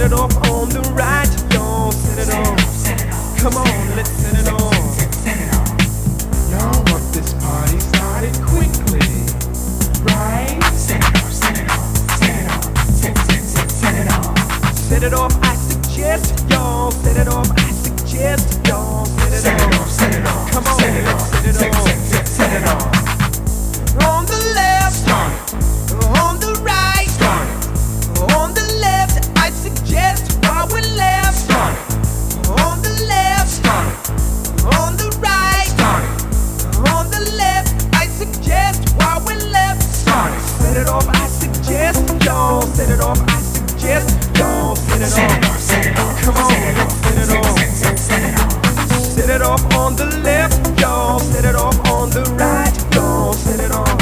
it off on the right, y'all. Set it off. Come on, let's set it off. Y'all want this party started quickly, right? Set it off, set it off, set it off, set it off. Set it off, I suggest, y'all. Set it off, I suggest, y'all. Set it off, set it off. Come on, set it off, set it off. set it off. On the left, Start it, on the right, start it, on the left, I suggest while we're left. start it, On the left, start it, on the right, start it, on the left, I suggest while we're left. start it. Set it off, I suggest, y'all. Set it off, I suggest, y'all. Set it Set it off. off, set it off. Come on, set it off, set it off. set it off. Set it off on the left, y'all. Set it off on the right, y'all. Set it off.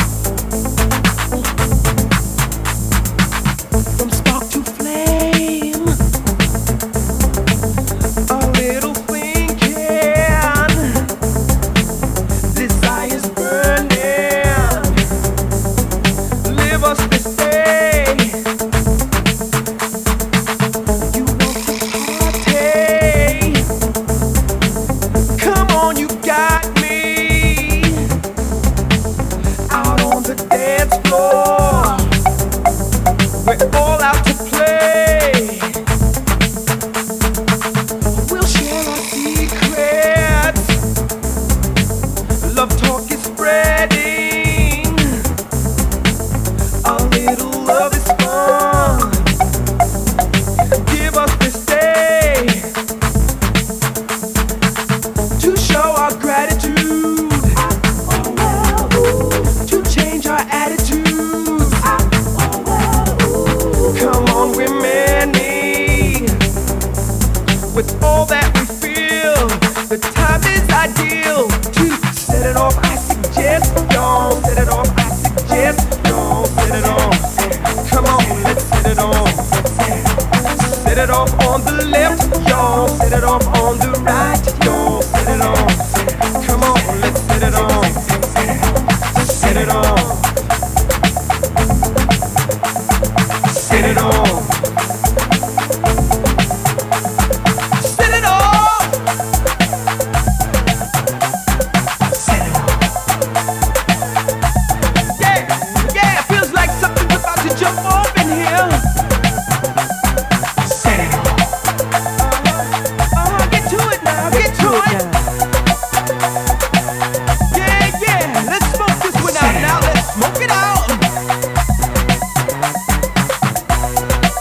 From spark to flame, a little thinking, desire's burning. Live us this day. You want to party? Come on, you got me out on the dance floor. We're all out to play. We'll share our secrets. Love talk is spreading. A little love is fun. Give us this day to show our gratitude, to change our attitudes. Come on, we're many. With all that we feel, the time is ideal to set it off. I suggest, y'all. Set it off. I suggest, y'all. Set it off. Come on, let's set it off. Set it off on the left, y'all. Set it off on the right, y'all. Set it off. Come on, let's set it off. Set it off. Set it off. Set it off. Set it off. Yeah, yeah, it feels like something's about to jump off in here. Set it off. Get to it now, get to it. Yeah, yeah, let's smoke this one out now. Let's smoke it out.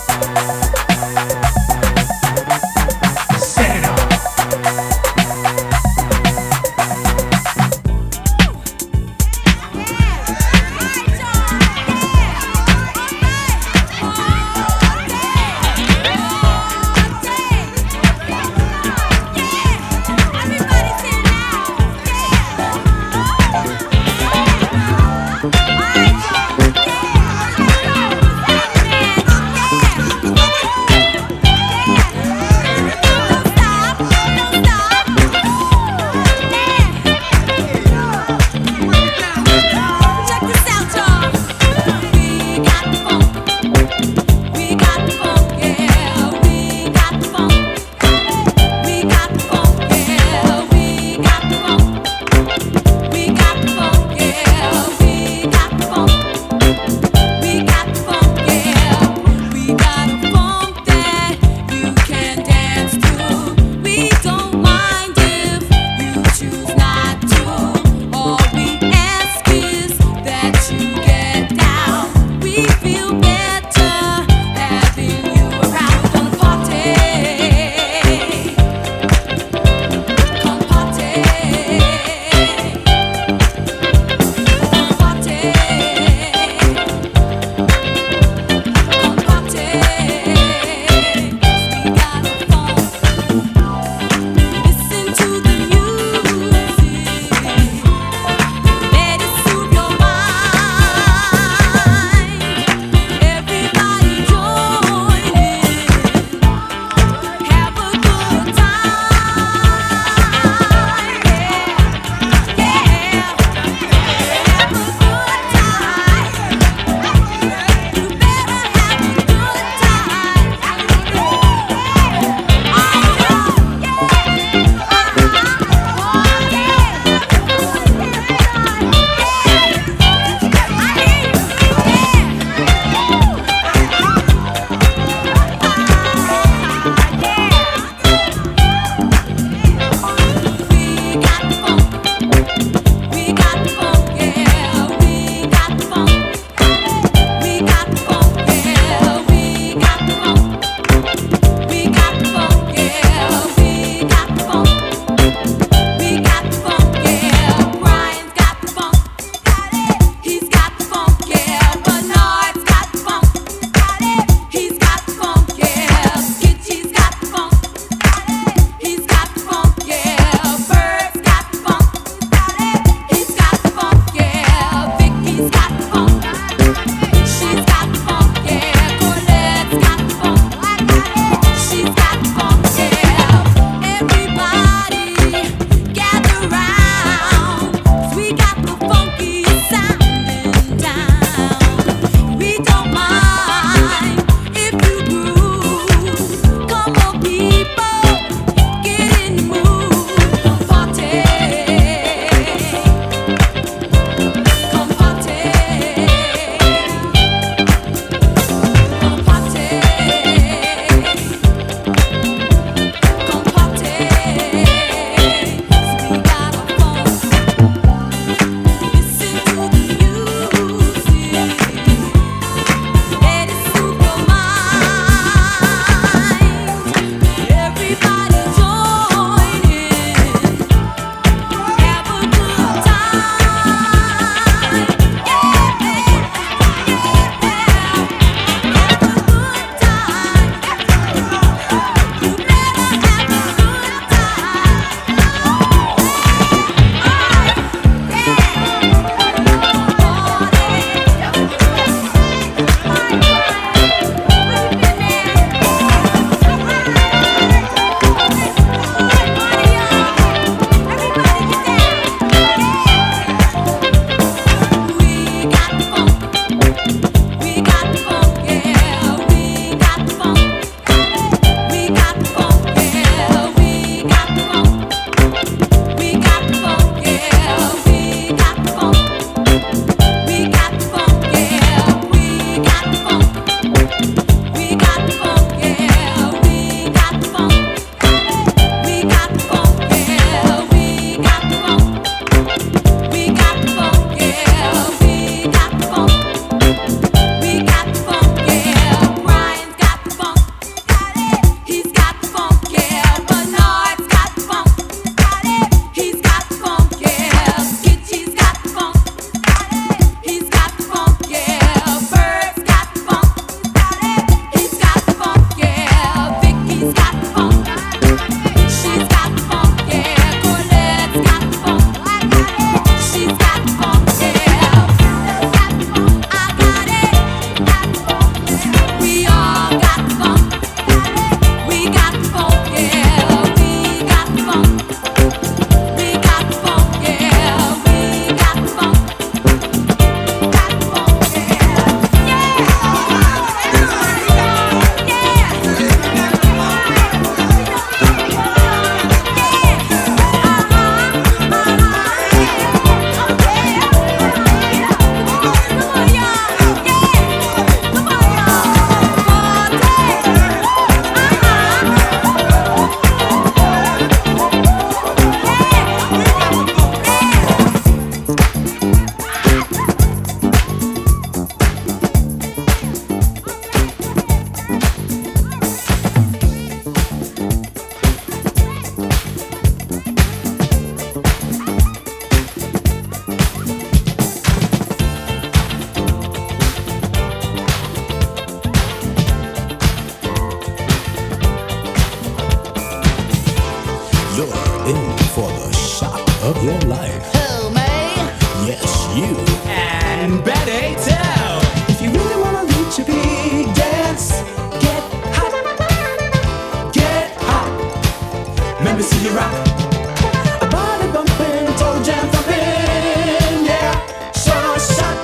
in for the shock of your life. Who, me? Yes, you. And Betty too. If you really wanna reach a big dance, get hot, get hot. Let me see you rock. A body bumping, toe jam thumping, yeah, sure shot.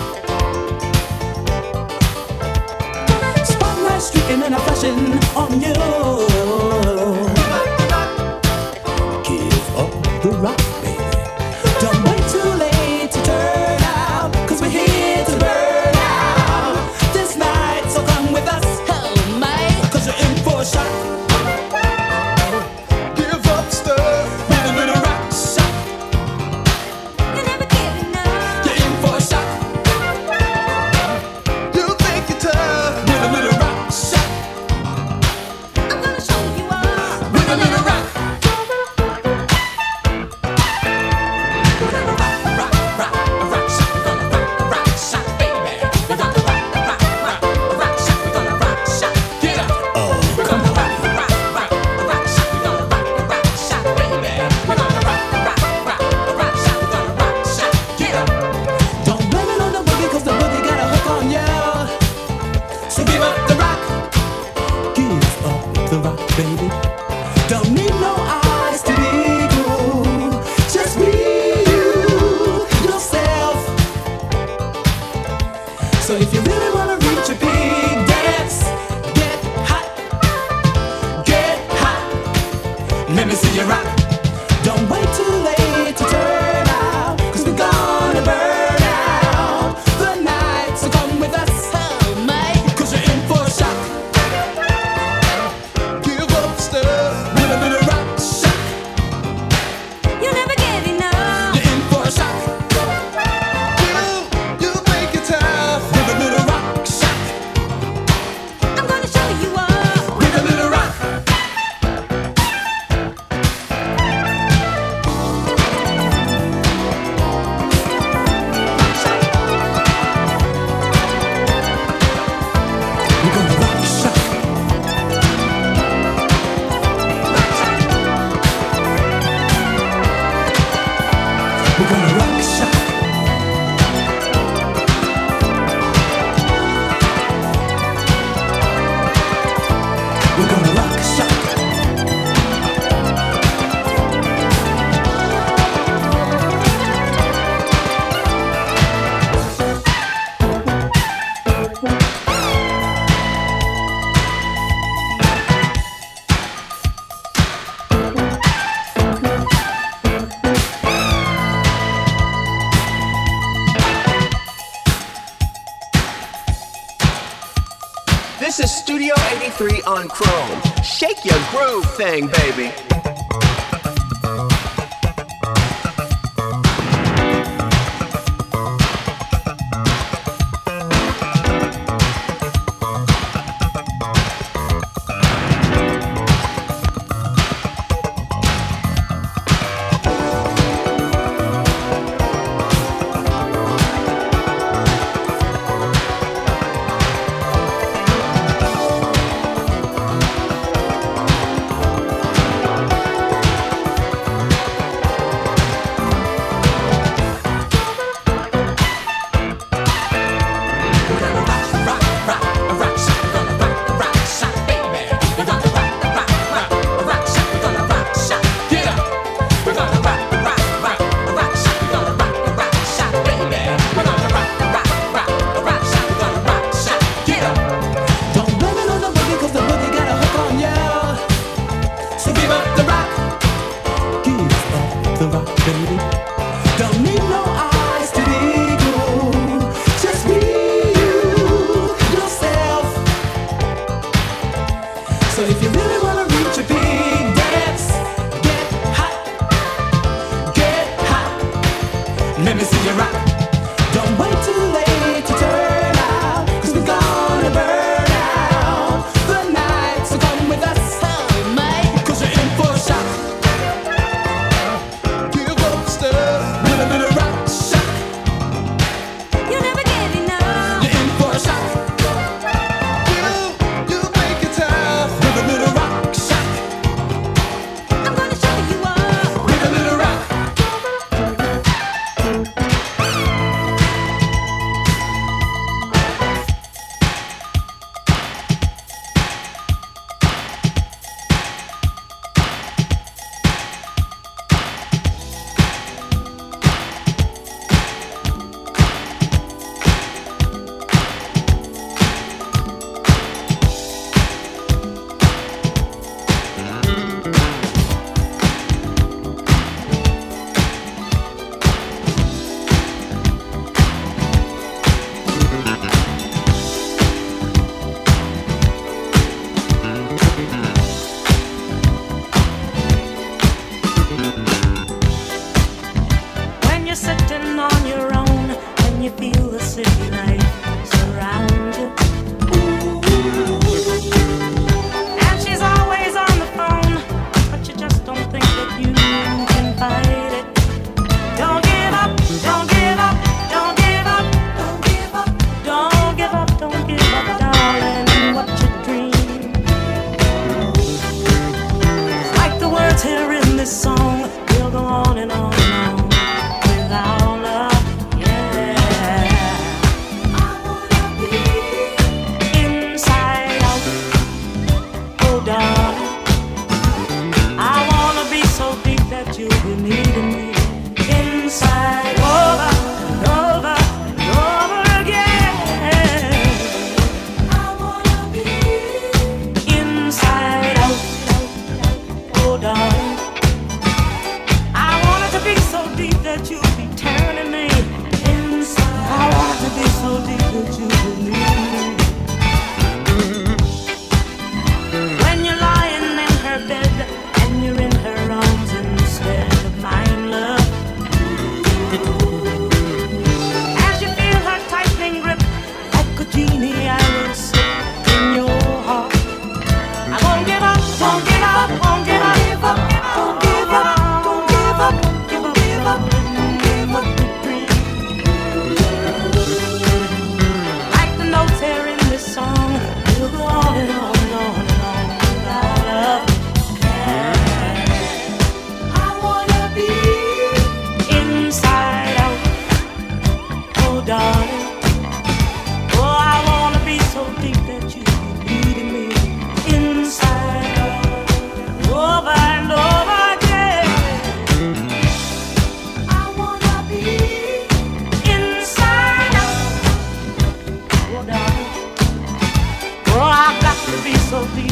Spotlight streaking and a flashing on you. Give up the rock, baby. Don't wait too late to turn out, 'cause we're here to burn out this night, so come with us, Who, me? 'cause you're in for a shot. Give up stuff, rhythm in a rock shot. You never give enough. You're in for a shot. You think you're tough, rhythm in a rock shot. I'm gonna show you all. Rhythm in a rock. Don't blame it on the boogie, 'cause the boogie got a hook on you. So give up the rock. Give up the rock, baby. Don't need no eyes to be cool. Just be you, yourself. So if you really wanna reach a big dance, get hot, get hot. Let me see you rock. Don't wait too late to turn out, 'cause we're gonna burn out the night. So come with us, Who, me? 'cause you're in for a shock. Give up stuff, rhythm in a rock shock. You never give enough. You're in for a shock. You make it tough, rhythm in a rock shock. I'm gonna show you all. Rhythm in a rock. We're gonna rock shock. We're gonna rock shock. We're gonna rock shock. This is Studio 83 on Chrome. Shake your groove thing, baby. Don't blame it on the boogie, 'cause the boogie got a hook on you. So give up the rock. Give up the rock, baby. Don't need no eyes to be cool. Just be you, yourself. So if you really wanna reach a big dance, get hot, get hot. Let me see you rock. Don't wait too late to turn out, 'cause we're gonna burn out the night. So come with us, Who, me? 'cause you're in for a shock. Give up stuff, rhythm in a rock shock. You never give enough. You're in for a shock. You make it tough, rhythm in a rock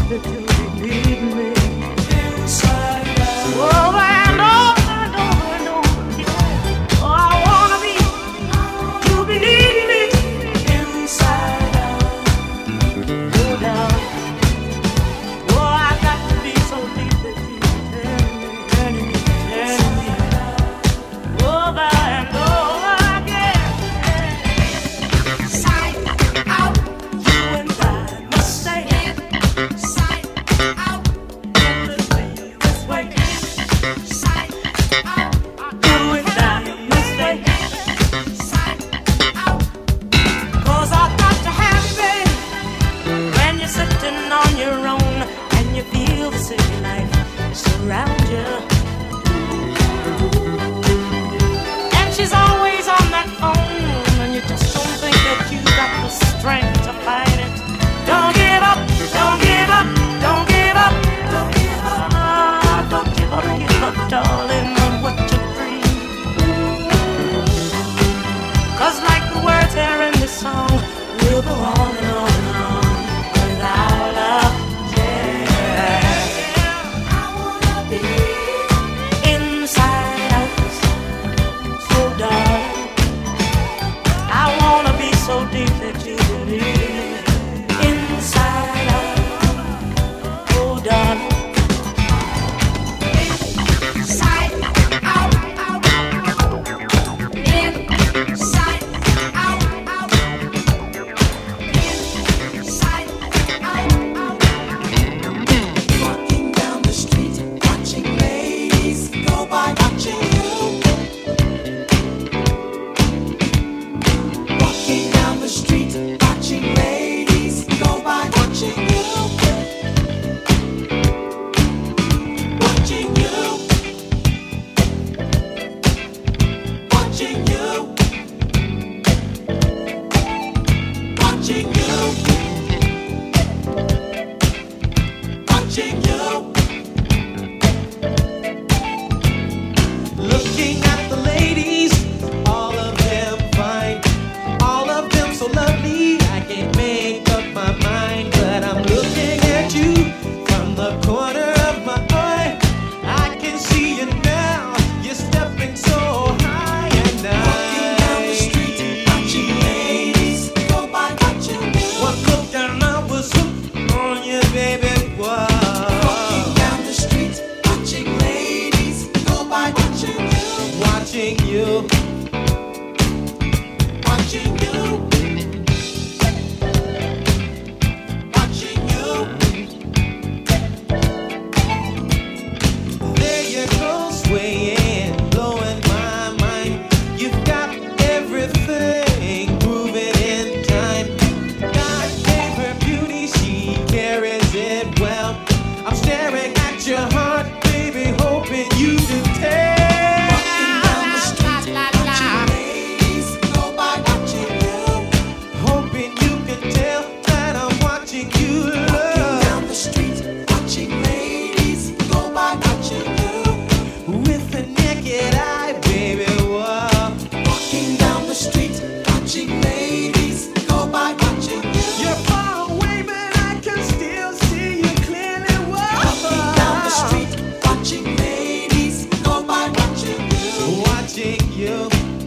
that you need me inside out. Over and over and over and over again. Oh, I wanna be, you believe me inside out. Oh, darling. Oh, I got to be so deep that you turn me over and over again. Sight out, you and I must stay sight out, this way, this way. Sight out, you and I must stay sight out. 'Cause I got to have you, baby, when you're sitting on your own and you feel the city life surround you. And she's always on that phone, and you just don't think that you got the strength to fight it. Don't give up, don't give up, don't give up, don't give up. Ah, don't give up, darling, on what you dream. 'Cause like the words here in this song, we'll go on and on and on without love. Yeah, I wanna be inside out. So darling, I wanna be so deep that you believe inside out. Oh darling, inside out, inside out, inside out. Walking down the street, watching ladies go by, watching you. Walking down the street, watching ladies go by, watching you. Watching you. Watching you. Watching you. Watching you. Looking at the ladies, all of them fine, all of them so lovely. I can't make up my mind, but I'm looking at you from the corner of my eye. I can see you now, you're stepping so high and Walking down the street, watching ladies go by, watching you. One look and I was hooked on you, baby. Whoa. Walking down the street, watching ladies go by, watching you. Watching you. Watching you. Watching you. There you go, swaying, blowing my mind. You've got everything moving in time. God gave her beauty, she carries it well. I'm staring at your heart, baby, hoping you can tell. Walking down the street, watching ladies go by, watching you. Hoping you can tell that I'm watching you Walking love. down the street, watching ladies go by, watching you. With a naked eye, baby, whoa. Walking down the street, watching ladies go by, watching you. You're far away, but I can still see you clearly, whoa. Walking down the street, watching ladies go by, watching you. Watching you.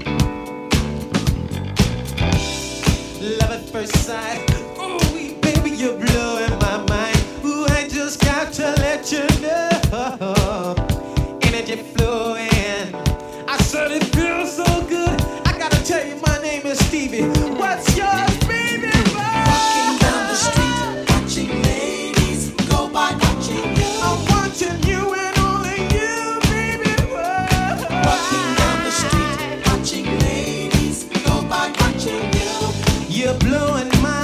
Love at first sight. Ooh, baby, you're blowing my mind. Ooh, I just got to let you know. Energy flowing. I said it feels so good. I gotta tell you, my name is Stevie. What's yours, baby? Walking down the street, watching ladies go by, watching you. I'm watching you and only you, baby. Whoa. Walking down the street, watching ladies go by, watching you. You're blowing my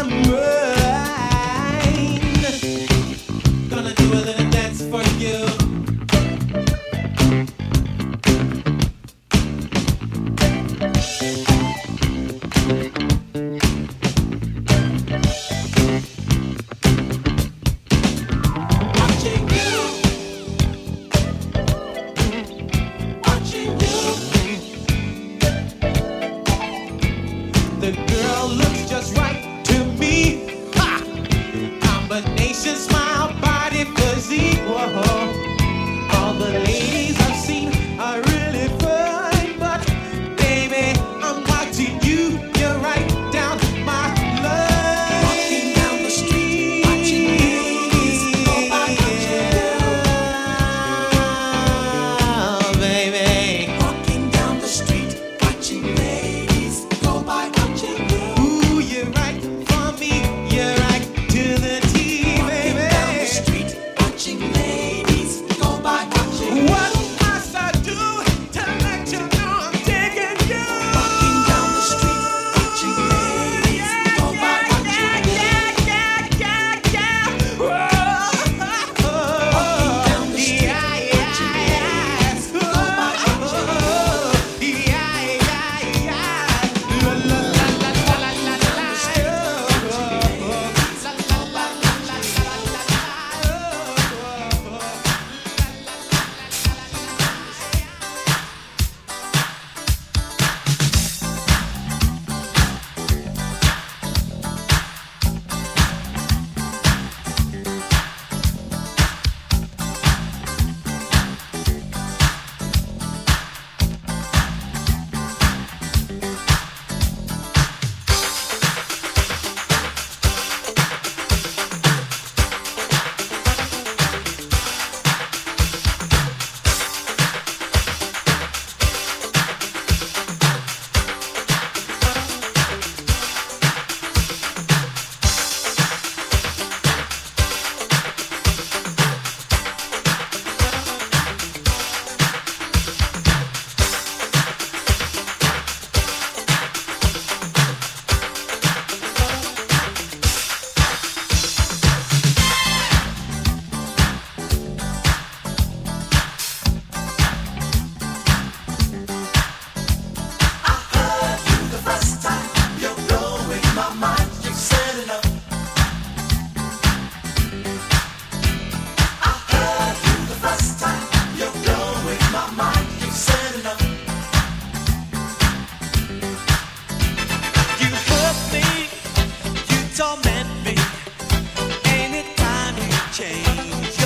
mind. Gonna do a little dance for you.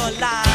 alive.